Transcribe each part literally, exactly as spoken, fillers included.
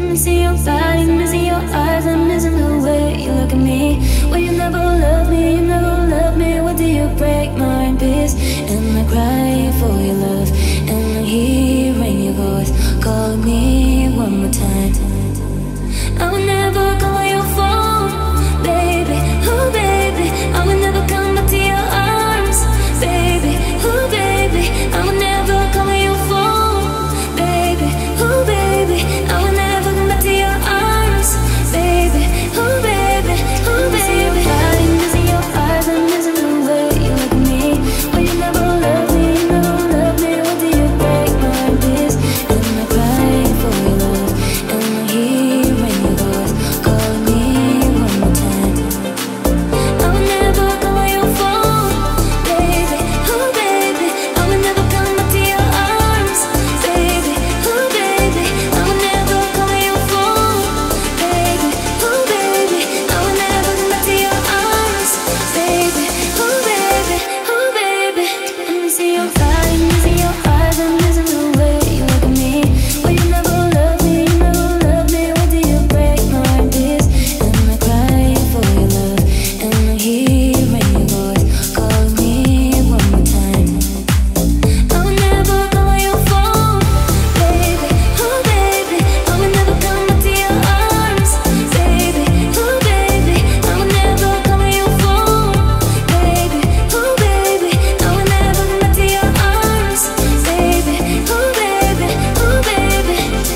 See your body, missing your eyes, I'm missing the way you look at me. Well, you never love me, you never love me. What do you break my in peace? And I cry for your love, and I'm hearing your voice calling me one more time. I will never call your phone, baby, oh baby. I will never come back to your arms, baby, oh baby. I will never call your phone, baby, oh baby. I will never come back to your arms, baby, oh baby, oh baby. I'm missing your eyes, I'm missing the way you look at me. Well, you never love me, you never love me. What do you break my peace? And I cry for your love, and I hear your voice calling me one more time. I will never call your phone, baby, oh baby. I will never come back to your arms, baby, oh baby. I will never call your phone, baby, oh baby. I will never come back to your arms, baby, oh baby, oh baby. I'm missing your body, missing your eyes, I'm missing the way you look at me. Well, you never love me, you never love me. What do you break my peace? And I cry for your love, and I hear your voice calling me one more time. I will never call your phone, baby, oh baby. I will never come back to your arms, baby, oh baby. I will never call your phone, baby, oh baby. I will never come back to your arms, baby, oh baby, oh baby.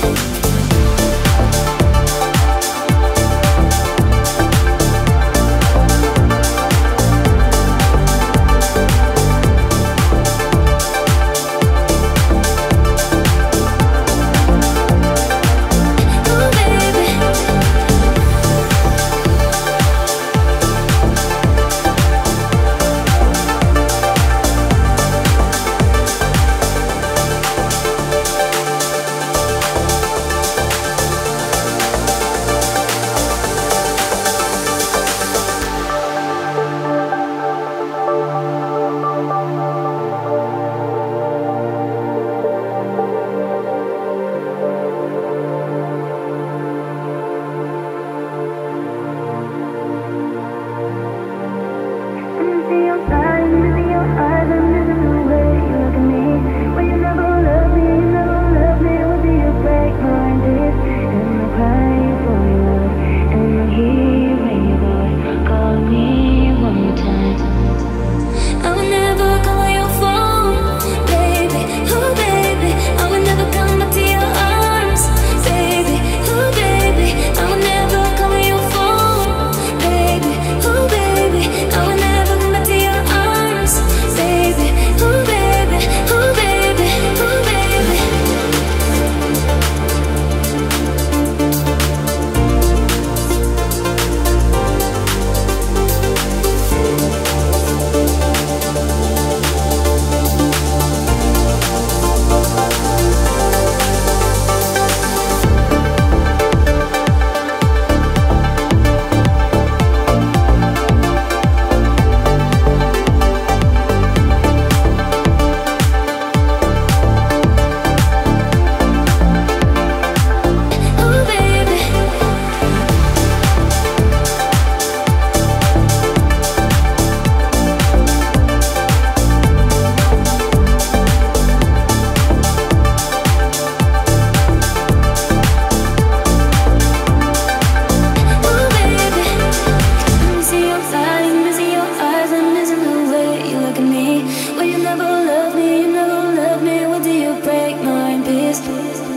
Oh baby. See your body, missing your eyes, I'm missing the way you look at me. Well, you never love me, you never love me. What do you break my peace? And I cry for your love, and I hear your voice calling me one more time. I will never call your phone, baby, oh baby. I will never come back to your arms, baby, oh baby. I will never call your phone, baby, oh baby. I will never come back to your arms, baby, oh baby, oh baby, oh baby. Oh baby. Oh baby. See your body, missing your eyes, I'm missing the way you look at me. Well, you never love me, you never love me. What do you break my peace?